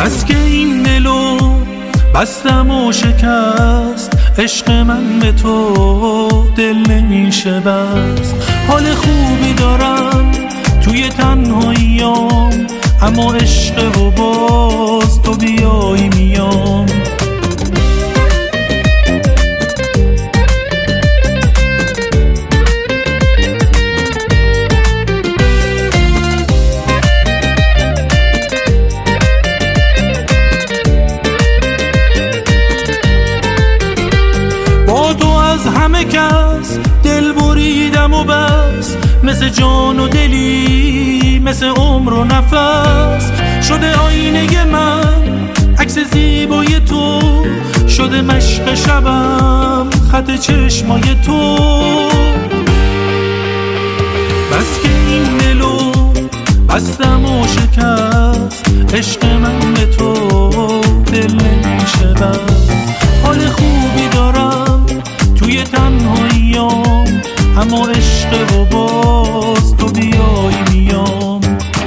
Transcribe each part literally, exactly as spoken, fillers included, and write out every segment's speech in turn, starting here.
بس که این دلو بستم و شکست، عشق من به تو دل نمیشه بست. حال خوبی دارم توی تنهاییام، اما عشق و باز تو بیایی میام. با تو از همه کس دل بریدم و بس، مثل جان و دلی، مثل عمر و نفس. شده آینه من عکس زیبای تو، شده مشق شبم خط چشمای تو. بس که این دلو بستم و شکست، عشق من به تو دل نمیشه بست. حال خوبی دارم توی تنهاییام، اما عشق و باز تو بیایی میام.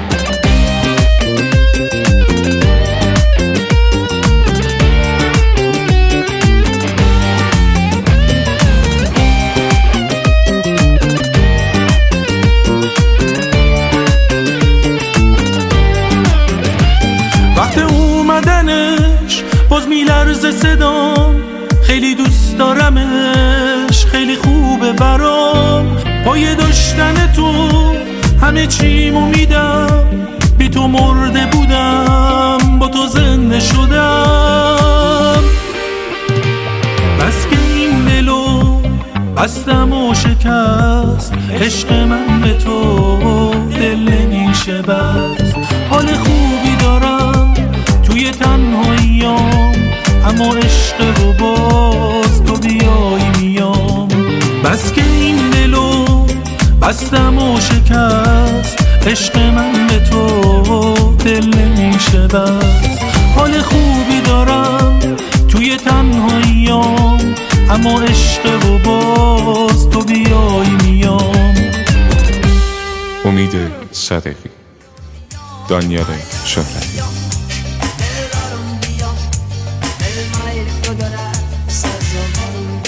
وقت اومدنش باز میلرزه صدام، خیلی دوست دارمش، خیلی خوبه برام. پای داشتن تو همه چیمو میدم، بی تو مرده بودم، با تو زنده شدم. بس که این دلو بستم و شکست، عشق من به تو دل نمیشه بست. حال خوبی دارم توی تنهاییام، اما عشق و باز تو بیایی میام. بس که این دلو بستم و شکست، عشق من به تو دل نمیشه بست. حال خوبی دارم توی تنهاییام، اما عشق و باز تو بیایی میام. امید صدقی، دانیال شهرتی. Nel mar, nel mare,